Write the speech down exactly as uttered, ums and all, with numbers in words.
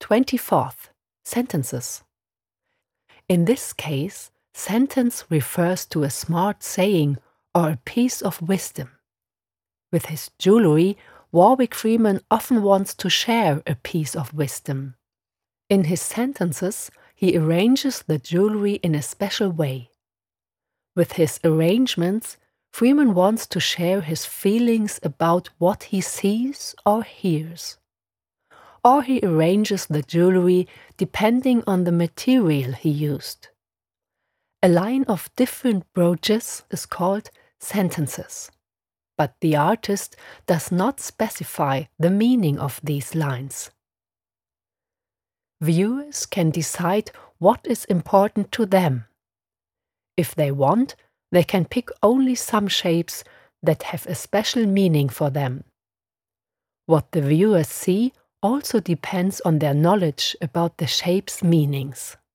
twenty-fourth. Sentences. In this case, sentence refers to a smart saying or a piece of wisdom. With his jewelry, Warwick Freeman often wants to share a piece of wisdom. In his sentences, he arranges the jewelry in a special way. With his arrangements, Freeman wants to share his feelings about what he sees or hears. Or he arranges the jewelry depending on the material he used. A line of different brooches is called sentences, but the artist does not specify the meaning of these lines. Viewers can decide what is important to them. If they want, they can pick only some shapes that have a special meaning for them. What the viewers see also depends on their knowledge about the shape's meanings.